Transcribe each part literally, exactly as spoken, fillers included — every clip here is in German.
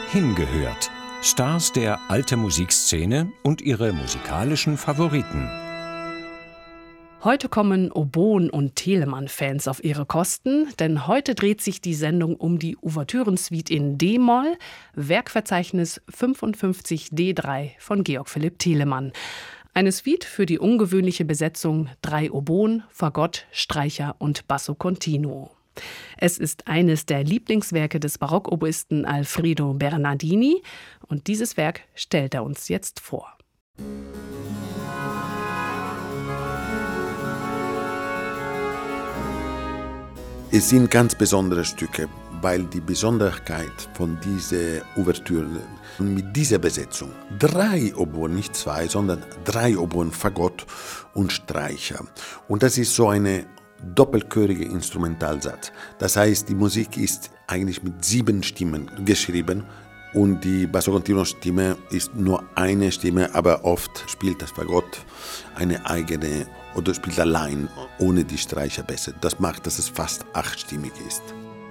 Hingehört. Stars der Alte Musikszene und ihre musikalischen Favoriten. Heute kommen Oboen- und Telemann-Fans auf ihre Kosten, denn heute dreht sich die Sendung um die Ouvertürensuite in D-Moll, Werkverzeichnis fünfundfünfzig D drei von Georg Philipp Telemann. Eine Suite für die ungewöhnliche Besetzung drei Oboen, Fagott, Streicher und Basso Continuo. Es ist eines der Lieblingswerke des Barockoboisten Alfredo Bernardini und dieses Werk stellt er uns jetzt vor. Es sind ganz besondere Stücke, weil die Besonderheit von dieser Ouvertüre mit dieser Besetzung, drei Oboen, nicht zwei, sondern drei Oboen, Fagott und Streicher. Und das ist so eine doppelchörige Instrumentalsatz. Das heißt, die Musik ist eigentlich mit sieben Stimmen geschrieben und die Basso Continuo Stimme ist nur eine Stimme, aber oft spielt das Fagott eine eigene oder spielt allein ohne die Streicher besser. Das macht, dass es fast achtstimmig ist.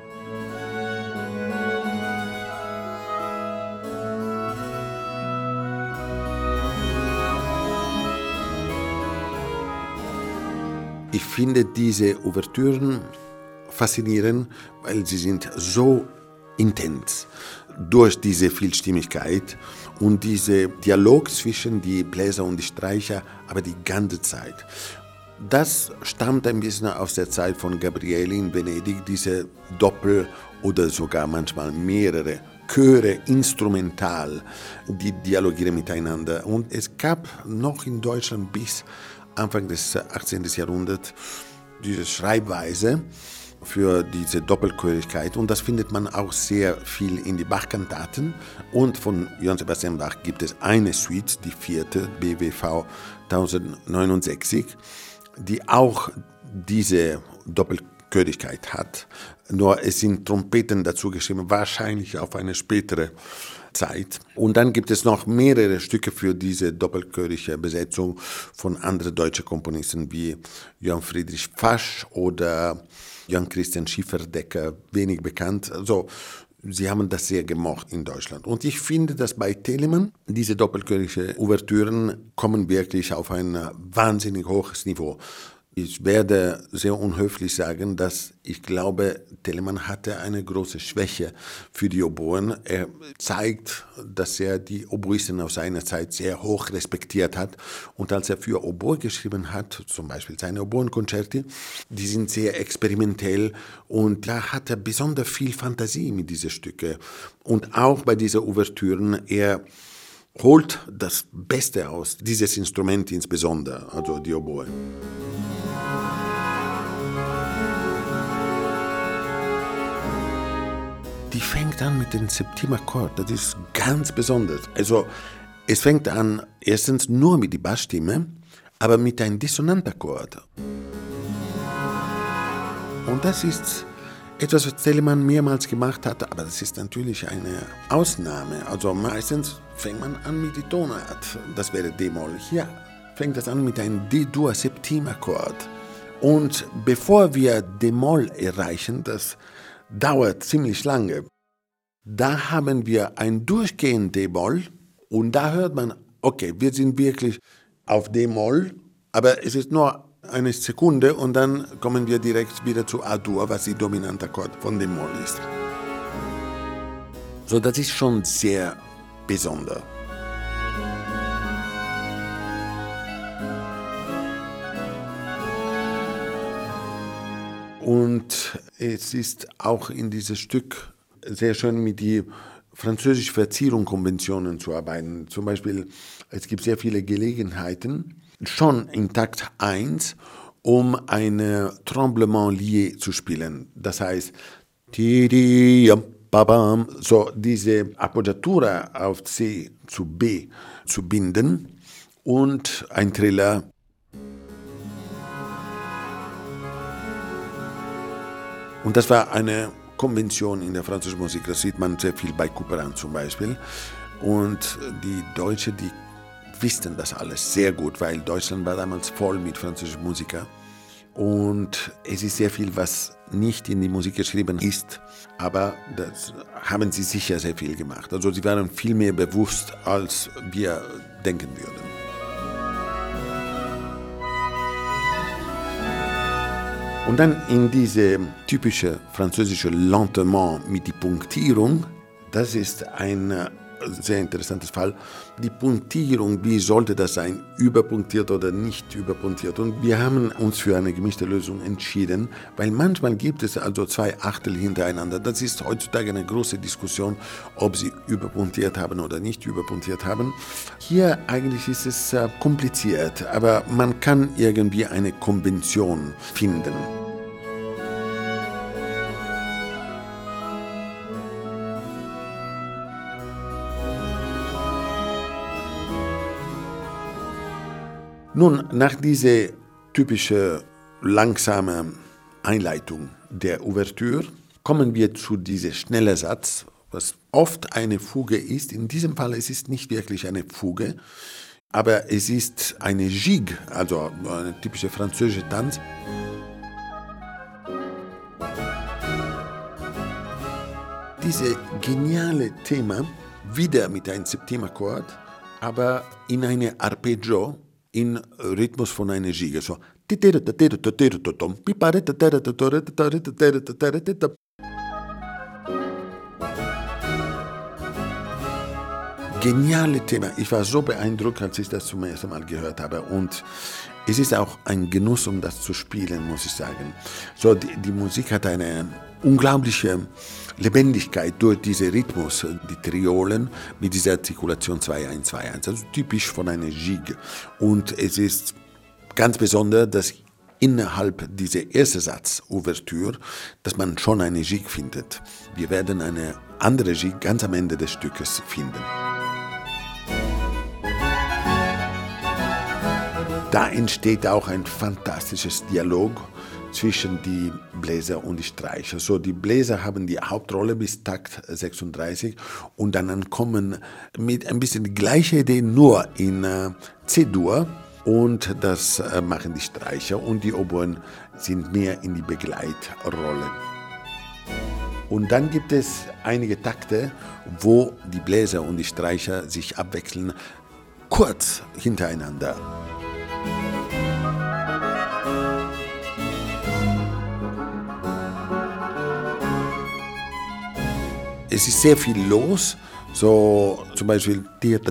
Ich finde diese Ouvertüren faszinierend, weil sie sind so intens durch diese Vielstimmigkeit und diese Dialog zwischen die Bläser und die Streicher, aber die ganze Zeit. Das stammt ein bisschen aus der Zeit von Gabrieli in Venedig, diese Doppel- oder sogar manchmal mehrere Chöre instrumental, die dialogieren miteinander. Und es gab noch in Deutschland bis Anfang des achtzehnten. Jahrhunderts diese Schreibweise für diese Doppelchörigkeit und das findet man auch sehr viel in die Bach-Kantaten und von Johann Sebastian Bach gibt es eine Suite, die vierte, B W V tausendneunundsechzig, die auch diese Doppelchörigkeit hat, nur es sind Trompeten dazu geschrieben, wahrscheinlich auf eine spätere Zeit. Und dann gibt es noch mehrere Stücke für diese doppelchörige Besetzung von anderen deutschen Komponisten wie Johann Friedrich Fasch oder Johann Christian Schifferdecker, wenig bekannt. Also, sie haben das sehr gemocht in Deutschland. Und ich finde, dass bei Telemann diese doppelchörige Ouvertüren kommen wirklich auf ein wahnsinnig hohes Niveau. Ich werde sehr unhöflich sagen, dass ich glaube, Telemann hatte eine große Schwäche für die Oboen. Er zeigt, dass er die Oboisten aus seiner Zeit sehr hoch respektiert hat. Und als er für Oboe geschrieben hat, zum Beispiel seine Oboenkonzerte, die sind sehr experimentell und da hat er besonders viel Fantasie mit diesen Stücken. Und auch bei diesen Ouvertüren, er holt das Beste aus dieses Instrument insbesondere, also die Oboe. Die fängt an mit dem Septimakkord, das ist ganz besonders. Also es fängt an erstens nur mit der Bassstimme, aber mit einem Dissonantakkord. Und das ist etwas, was Telemann mehrmals gemacht hat, aber das ist natürlich eine Ausnahme. Also meistens fängt man an mit der Tonart, das wäre D-Moll. Hier fängt das an mit einem D-Dur-Septimakkord. Und bevor wir D-Moll erreichen, das dauert ziemlich lange. Da haben wir ein durchgehend D-Moll und da hört man, okay, wir sind wirklich auf D-Moll, aber es ist nur eine Sekunde und dann kommen wir direkt wieder zu A-Dur, was die dominante Akkord von D-Moll ist. So, das ist schon sehr besonders. Und es ist auch in diesem Stück sehr schön mit die französischen Verzierungskonventionen zu arbeiten. Zum Beispiel, es gibt sehr viele Gelegenheiten, schon in Takt eins, um eine Tremblement lié zu spielen. Das heißt, so diese Appoggiatura auf C zu B zu binden und ein Triller. Und das war eine Konvention in der französischen Musik, das sieht man sehr viel bei Couperin zum Beispiel. Und die Deutschen, die wussten das alles sehr gut, weil Deutschland war damals voll mit französischen Musikern. Und es ist sehr viel, was nicht in die Musik geschrieben ist, aber das haben sie sicher sehr viel gemacht. Also sie waren viel mehr bewusst, als wir denken würden. Und dann in diese typische französische Lentement mit die Punktierung, das ist ein sehr interessantes Fall. Die Punktierung, wie sollte das sein, überpunktiert oder nicht überpunktiert? Und wir haben uns für eine gemischte Lösung entschieden, weil manchmal gibt es also zwei Achtel hintereinander. Das ist heutzutage eine große Diskussion, ob sie überpunktiert haben oder nicht überpunktiert haben. Hier eigentlich ist es äh, kompliziert, aber man kann irgendwie eine Konvention finden. Nun, nach dieser typischen langsamen Einleitung der Ouvertüre kommen wir zu diesem schnellen Satz, was oft eine Fuge ist. In diesem Fall es ist nicht wirklich eine Fuge, aber es ist eine Gigue, also eine typische französische Tanz. Dieses geniale Thema, wieder mit einem Septimakkord, aber in einem Arpeggio, in Rhythmus von einer Gigue. So. Geniale Thema. Ich war so beeindruckt, als ich das zum ersten Mal gehört habe. Und es ist auch ein Genuss, um das zu spielen, muss ich sagen. So, die, die Musik hat eine unglaubliche Lebendigkeit durch diesen Rhythmus, die Triolen mit dieser Artikulation zwei eins zwei eins, also typisch von einer Gigue. Und es ist ganz besonders, dass innerhalb dieser ersten Satz, Ouvertüre, dass man schon eine Gigue findet. Wir werden eine andere Gigue ganz am Ende des Stückes finden. Da entsteht auch ein fantastisches Dialog zwischen die Bläser und die Streicher. So, die Bläser haben die Hauptrolle bis Takt sechsunddreißig und dann kommen mit ein bisschen die gleiche Idee, nur in äh, C-Dur, und das äh, machen die Streicher, und die Oboen sind mehr in die Begleitrolle. Und dann gibt es einige Takte, wo die Bläser und die Streicher sich abwechseln, kurz hintereinander. Es ist sehr viel los, so zum Beispiel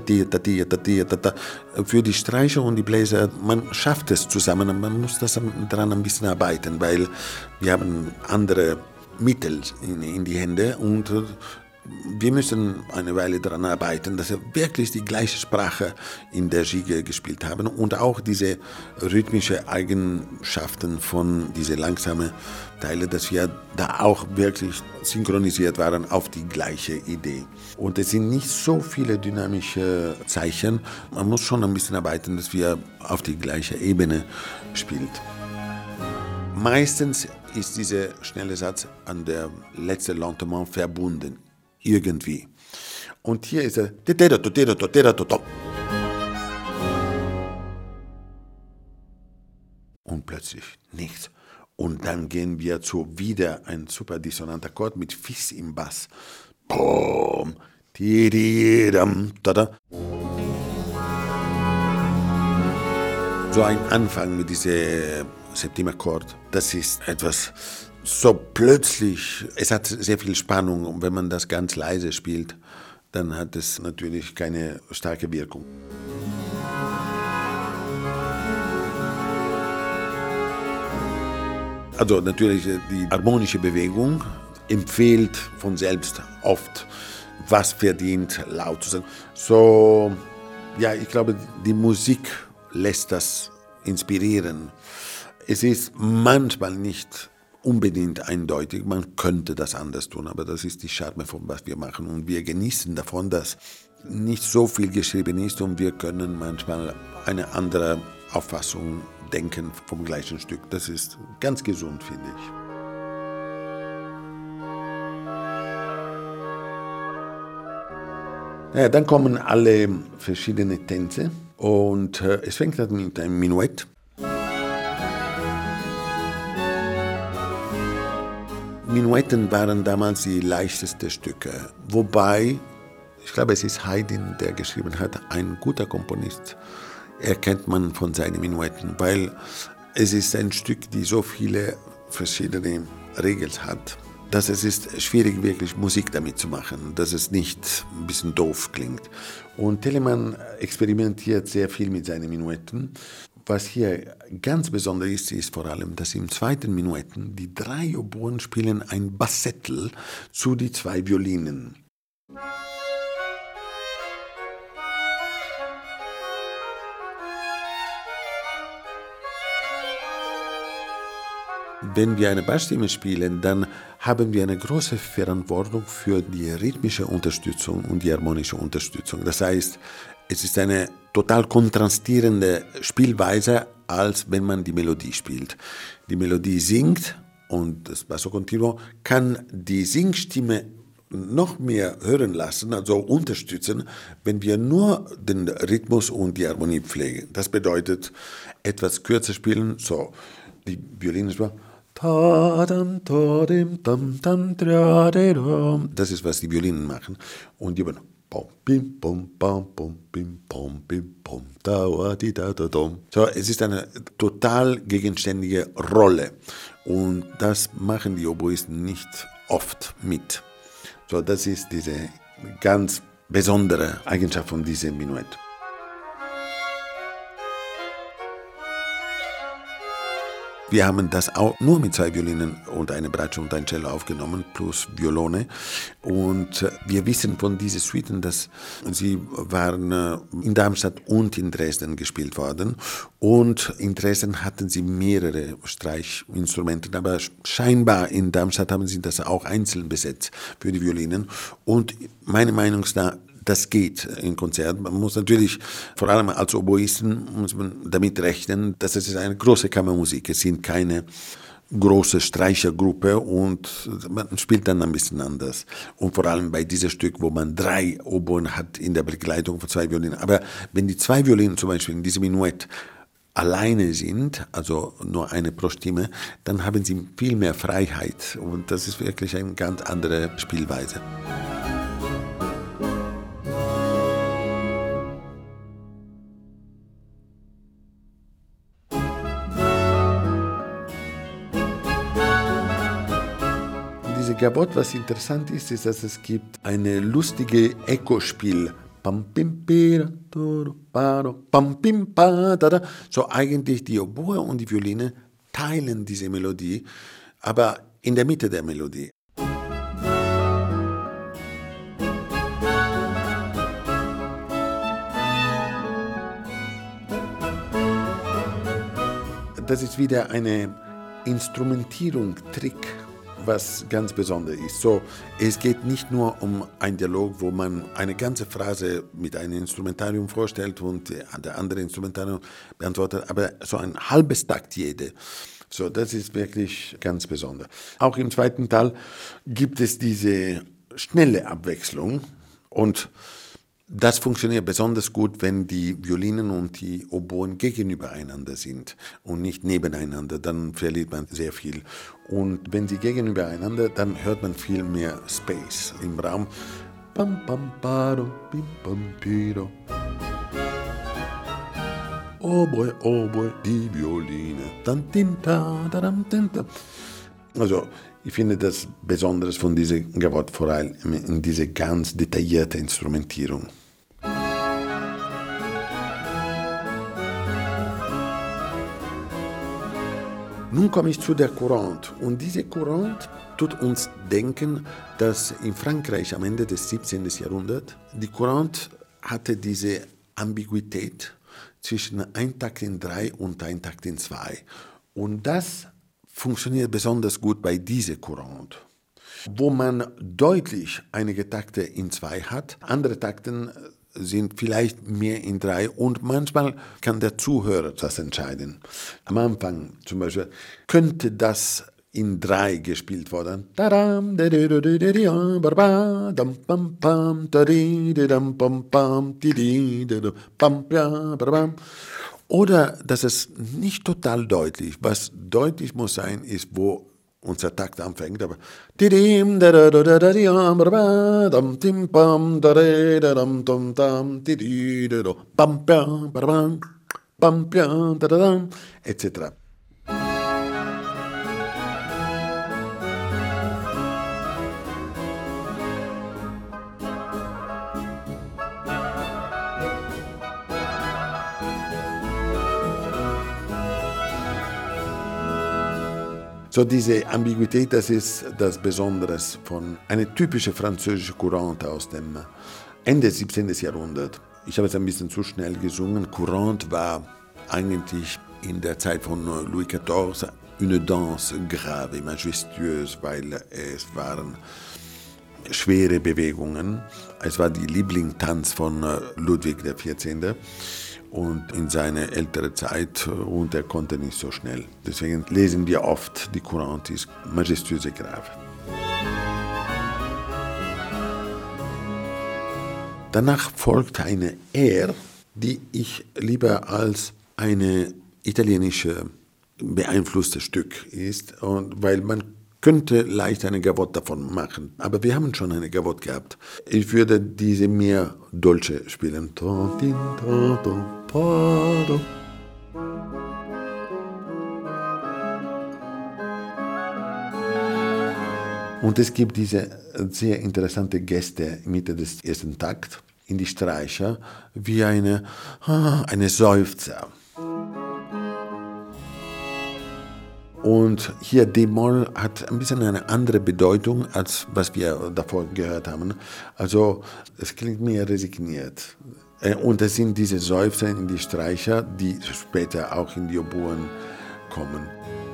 für die Streicher und die Bläser, man schafft es zusammen, man muss das daran ein bisschen arbeiten, weil wir haben andere Mittel in, in die Hände und wir müssen eine Weile daran arbeiten, dass wir wirklich die gleiche Sprache in der Gigue gespielt haben und auch diese rhythmischen Eigenschaften von diesen langsamen Teilen, dass wir da auch wirklich synchronisiert waren auf die gleiche Idee. Und es sind nicht so viele dynamische Zeichen, man muss schon ein bisschen arbeiten, dass wir auf die gleiche Ebene spielt. Meistens ist dieser schnelle Satz an der letzten Lentement verbunden. Irgendwie. Und hier ist er. Und plötzlich nichts. Und dann gehen wir zu wieder ein super dissonanter Akkord mit Fis im Bass. Boom. So ein Anfang mit diesem Septimakkord, das ist etwas so plötzlich, es hat sehr viel Spannung, und wenn man das ganz leise spielt, dann hat es natürlich keine starke Wirkung. Also natürlich, die harmonische Bewegung empfiehlt von selbst oft, was verdient, laut zu sein. So, ja, ich glaube, die Musik lässt das inspirieren. Es ist manchmal nicht unbedingt eindeutig, man könnte das anders tun, aber das ist die Charme von was wir machen, und wir genießen davon, dass nicht so viel geschrieben ist und wir können manchmal eine andere Auffassung denken vom gleichen Stück. Das ist ganz gesund, finde ich. Ja, dann kommen alle verschiedene Tänze und äh, es fängt an mit einem Menuett. Menuetten waren damals die leichtesten Stücke. Wobei, ich glaube, es ist Haydn, der geschrieben hat, ein guter Komponist erkennt man von seinen Menuetten, weil es ist ein Stück, die so viele verschiedene Regeln hat, dass es ist schwierig, wirklich Musik damit zu machen, dass es nicht ein bisschen doof klingt. Und Telemann experimentiert sehr viel mit seinen Menuetten. Was hier ganz besonders ist, ist vor allem, dass im zweiten Menuetten die drei Oboen spielen ein Bassettel zu die zwei Violinen. Wenn wir eine Bassstimme spielen, dann haben wir eine große Verantwortung für die rhythmische Unterstützung und die harmonische Unterstützung. Das heißt, es ist eine total kontrastierende Spielweise, als wenn man die Melodie spielt. Die Melodie singt und das Basso Continuo kann die Singstimme noch mehr hören lassen, also unterstützen, wenn wir nur den Rhythmus und die Harmonie pflegen. Das bedeutet, etwas kürzer spielen, so die Violine ist das ist, was die Violinen machen. Und die so, es ist eine total gegenständige Rolle. Und das machen die Oboisten nicht oft mit. So, das ist diese ganz besondere Eigenschaft von diesem Menuett. Wir haben das auch nur mit zwei Violinen und eine Bratsche und ein Cello aufgenommen, plus Violone. Und wir wissen von diesen Suiten, dass sie waren in Darmstadt und in Dresden gespielt worden. Und in Dresden hatten sie mehrere Streichinstrumente, aber scheinbar in Darmstadt haben sie das auch einzeln besetzt für die Violinen. Und meiner Meinung nach, das geht im Konzert. Man muss natürlich, vor allem als Oboisten, muss man damit rechnen, dass es eine große Kammermusik ist. Es sind keine große Streichergruppe und man spielt dann ein bisschen anders. Und vor allem bei diesem Stück, wo man drei Oboen hat in der Begleitung von zwei Violinen. Aber wenn die zwei Violinen zum Beispiel in diesem Menuett alleine sind, also nur eine pro Stimme, dann haben sie viel mehr Freiheit. Und das ist wirklich eine ganz andere Spielweise. Gavotte, was interessant ist, ist, dass es gibt eine lustige Echo-Spiel. So eigentlich die Oboe und die Violine teilen diese Melodie, aber in der Mitte der Melodie. Das ist wieder eine Instrumentierung, Trick, was ganz besonders ist. So, es geht nicht nur um einen Dialog, wo man eine ganze Phrase mit einem Instrumentarium vorstellt und der andere Instrumentarium beantwortet, aber so ein halbes Takt jede. So, das ist wirklich ganz besonders. Auch im zweiten Teil gibt es diese schnelle Abwechslung und das funktioniert besonders gut, wenn die Violinen und die Oboen gegenüber einander sind und nicht nebeneinander, dann verliert man sehr viel. Und wenn sie gegenüber einander, dann hört man viel mehr Space im Raum. Pam, pam, paro, pim, pam, piro. Oboe, Oboe, die Violine. Dann, tinta, dadam, tinta. Also, ich finde das Besonderes von dieser Gavotte vor allem in diese ganz detaillierte Instrumentierung. Nun komme ich zu der Courante. Und diese Courante tut uns denken, dass in Frankreich am Ende des siebzehnten. Jahrhunderts die Courante hatte diese Ambiguität zwischen Eintakt in drei und Eintakt in zwei. Und das funktioniert besonders gut bei dieser Courante, wo man deutlich einige Takte in zwei hat, andere Takte sind vielleicht mehr in drei und manchmal kann der Zuhörer das entscheiden. Am Anfang zum Beispiel könnte das in drei gespielt werden. Oder dass es nicht total deutlich, was deutlich muss sein, ist, wo unser Takt anfängt, aber et cetera. So diese Ambiguität, das ist das Besondere von einer typischen französischen Courante aus dem Ende siebzehnten. Jahrhundert. Ich habe es ein bisschen zu schnell gesungen. Courante war eigentlich in der Zeit von Louis quatorze une danse grave, majestueuse, weil es waren schwere Bewegungen. Es war die Lieblingstanz von Ludwig der vierzehnte. Und in seiner älteren Zeit, und er konnte nicht so schnell. Deswegen lesen wir oft die Courantes majestueuse grave. Danach folgt eine Air, die ich lieber als eine italienische beeinflusste Stück ist, und weil man könnte leicht eine Gavotte davon machen, aber wir haben schon eine Gavotte gehabt. Ich würde diese mehr Dolce spielen. Und es gibt diese sehr interessante Geste Mitte des ersten Takts in die Streicher, wie eine, eine Seufzer. Und hier D-Moll hat ein bisschen eine andere Bedeutung, als was wir davor gehört haben. Also es klingt mehr resigniert. Und es sind diese Seufzer in die Streicher, die später auch in die Oboen kommen.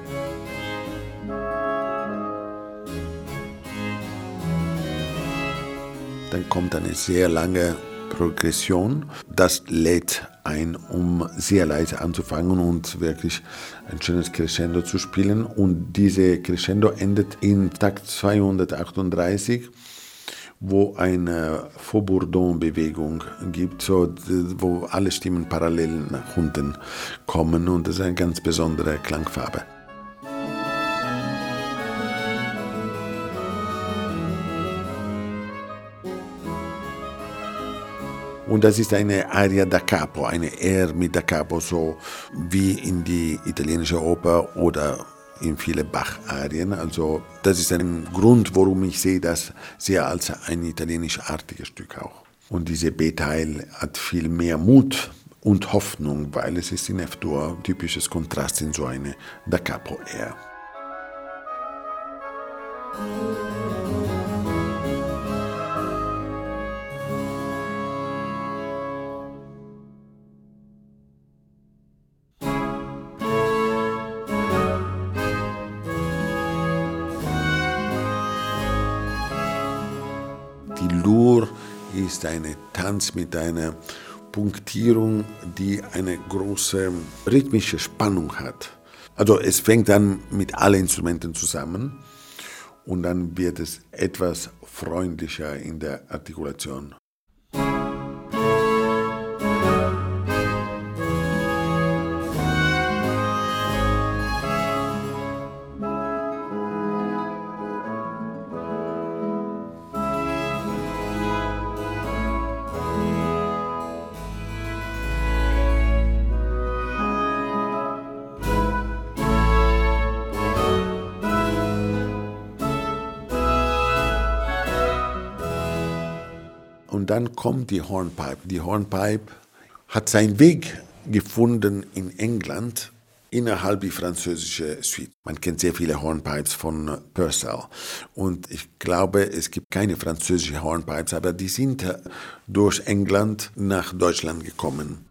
Dann kommt eine sehr lange Progression. Das lädt ein, um sehr leise anzufangen und wirklich ein schönes Crescendo zu spielen. Und diese Crescendo endet in Takt zweihundertachtunddreißig, wo eine Faux-Bourdon-Bewegung gibt, so, wo alle Stimmen parallel nach unten kommen. Und das ist eine ganz besondere Klangfarbe. Und das ist eine Aria da capo, eine Air mit da capo, so wie in die italienische Oper oder in viele Bach-Arien. Also das ist ein Grund, warum ich sehe das sehr als ein italienischartiges Stück auch. Und dieser B-Teil hat viel mehr Mut und Hoffnung, weil es ist in F-Dur typisches Kontrast in so eine da capo Air. Die Lour ist ein Tanz mit einer Punktierung, die eine große rhythmische Spannung hat. Also es fängt an mit allen Instrumenten zusammen und dann wird es etwas freundlicher in der Artikulation. Und dann kommt die Hornpipe. Die Hornpipe hat seinen Weg gefunden in England innerhalb der französischen Suite. Man kennt sehr viele Hornpipes von Purcell. Und ich glaube, es gibt keine französischen Hornpipes, aber die sind durch England nach Deutschland gekommen.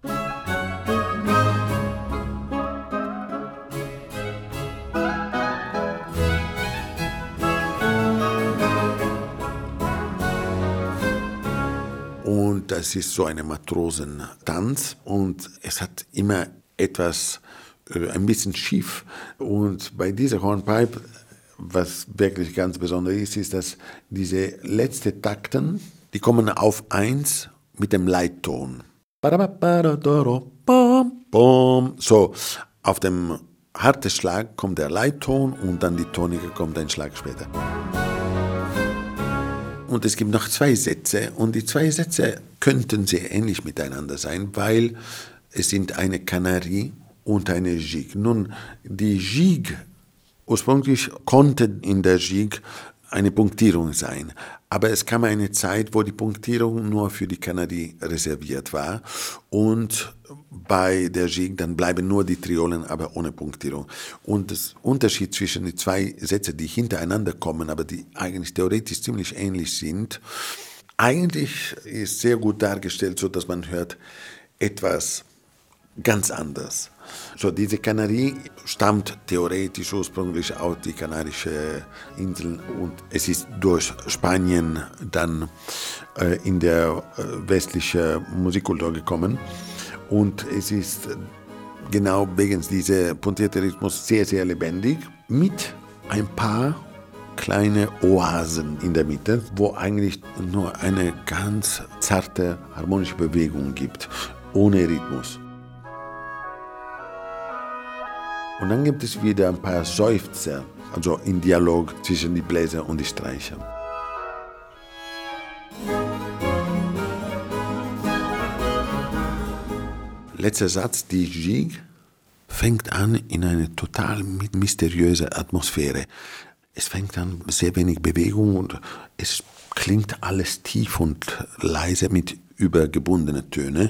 Und das ist so ein Matrosentanz und es hat immer etwas, äh, ein bisschen schief. Und bei dieser Hornpipe, was wirklich ganz besonders ist, ist, dass diese letzten Takten, die kommen auf eins mit dem Leitton. So, auf dem harte Schlag kommt der Leitton und dann die tonige kommt ein Schlag später. Und es gibt noch zwei Sätze und die zwei Sätze könnten sehr ähnlich miteinander sein, weil es sind eine Kanarie und eine Gigue. Nun, die Gigue, ursprünglich konnte in der Gigue eine Punktierung sein, aber es kam eine Zeit, wo die Punktierung nur für die Kanarie reserviert war und bei der Gigue dann bleiben nur die Triolen, aber ohne Punktierung. Und der Unterschied zwischen den zwei Sätzen, die hintereinander kommen, aber die eigentlich theoretisch ziemlich ähnlich sind, eigentlich ist sehr gut dargestellt, so dass man hört etwas ganz anders. So, diese Kanarie stammt theoretisch ursprünglich aus den Kanarischen Inseln und es ist durch Spanien dann äh, in der äh, westlichen Musikkultur gekommen. Und es ist genau wegen dieser punktierten Rhythmus sehr, sehr lebendig mit ein paar kleine Oasen in der Mitte, wo eigentlich nur eine ganz zarte harmonische Bewegung gibt, ohne Rhythmus. Und dann gibt es wieder ein paar Seufzer, also im Dialog zwischen die Bläser und die Streicher. Letzter Satz, die Gigue fängt an in eine total mysteriöse Atmosphäre. Es fängt an sehr wenig Bewegung und es klingt alles tief und leise mit übergebundenen Tönen.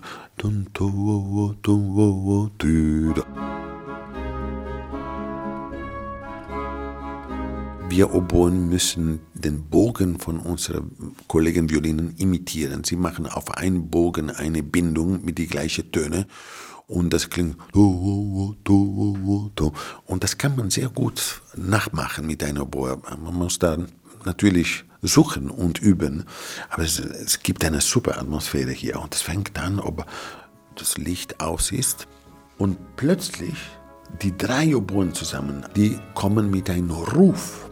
Wir Oboen müssen den Bogen von unseren Kollegen Violinen imitieren. Sie machen auf einen Bogen eine Bindung mit den gleichen Tönen und das klingt und das kann man sehr gut nachmachen mit einer Oboe. Man muss da natürlich suchen und üben, aber es, es gibt eine super Atmosphäre hier und es fängt an, ob das Licht aus ist und plötzlich die drei Oboen zusammen, die kommen mit einem Ruf.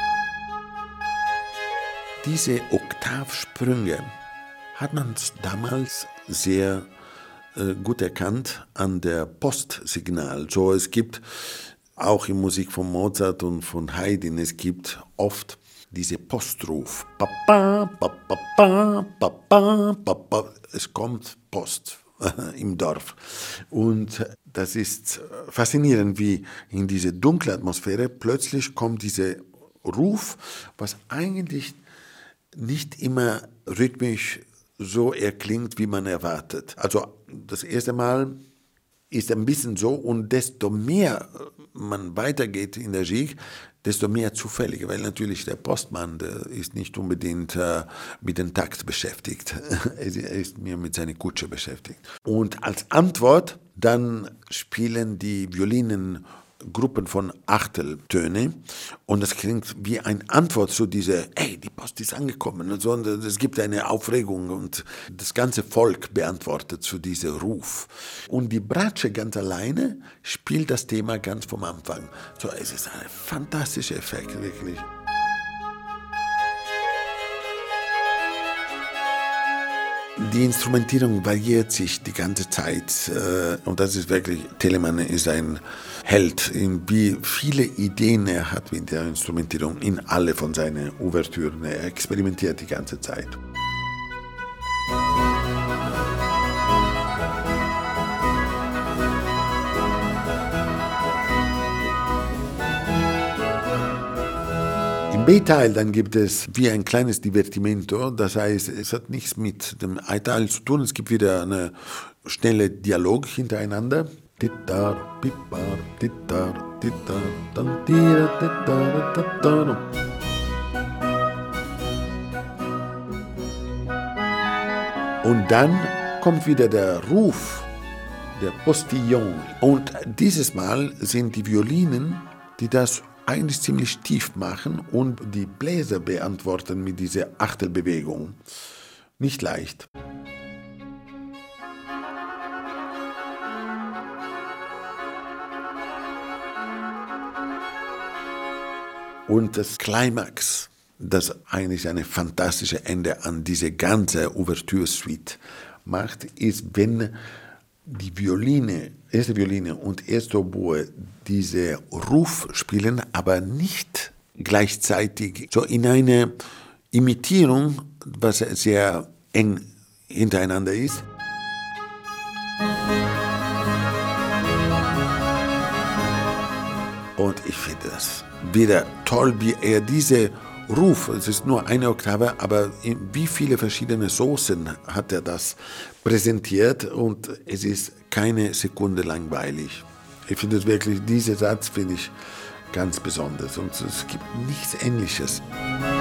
Diese Oktavsprünge hat man damals sehr äh, gut erkannt an der Postsignal. So, es gibt auch in Musik von Mozart und von Haydn, es gibt oft diese Postruf. Papa, papa, papa, papa. Es kommt Post im Dorf. Und das ist faszinierend, wie in diese dunkle Atmosphäre plötzlich kommt dieser Ruf, was eigentlich nicht immer rhythmisch so erklingt, wie man erwartet. Also das erste Mal ist ein bisschen so und desto mehr man weitergeht in der Gigue, desto mehr zufällig, weil natürlich der Postmann, der ist nicht unbedingt äh, mit dem Takt beschäftigt, er ist mehr mit seiner Kutsche beschäftigt. Und als Antwort dann spielen die Violinen Gruppen von Achteltöne und das klingt wie eine Antwort zu dieser, ey, die Post ist angekommen und so, und es gibt eine Aufregung und das ganze Volk beantwortet zu diesem Ruf. Und die Bratsche ganz alleine spielt das Thema ganz vom Anfang. So, es ist ein fantastischer Effekt, wirklich. Die Instrumentierung variiert sich die ganze Zeit äh, und das ist wirklich, Telemann ist ein Held, in wie viele Ideen er hat mit der Instrumentierung in alle von seinen Ouvertüren. Er experimentiert die ganze Zeit. Im B-Teil dann gibt es wie ein kleines Divertimento, das heißt, es hat nichts mit dem A-Teil zu tun, es gibt wieder eine schnelle Dialog hintereinander. Und dann kommt wieder der Ruf, der Postillon. Und dieses Mal sind die Violinen, die das eigentlich ziemlich tief machen und die Bläser beantworten mit dieser Achtelbewegung. Nicht leicht. Und das Climax, das eigentlich eine fantastische Ende an diese ganze Ouvertüre-Suite macht, ist, wenn die Violine, erste Violine und erste Oboe diese Ruf spielen, aber nicht gleichzeitig, so in eine Imitierung, was sehr eng hintereinander ist. Und ich finde das wieder toll, wie er diese Ruf, es ist nur eine Oktave, aber in wie viele verschiedene Soßen hat er das präsentiert und es ist keine Sekunde langweilig. Ich finde es wirklich, dieser Satz finde ich ganz besonders und es gibt nichts Ähnliches.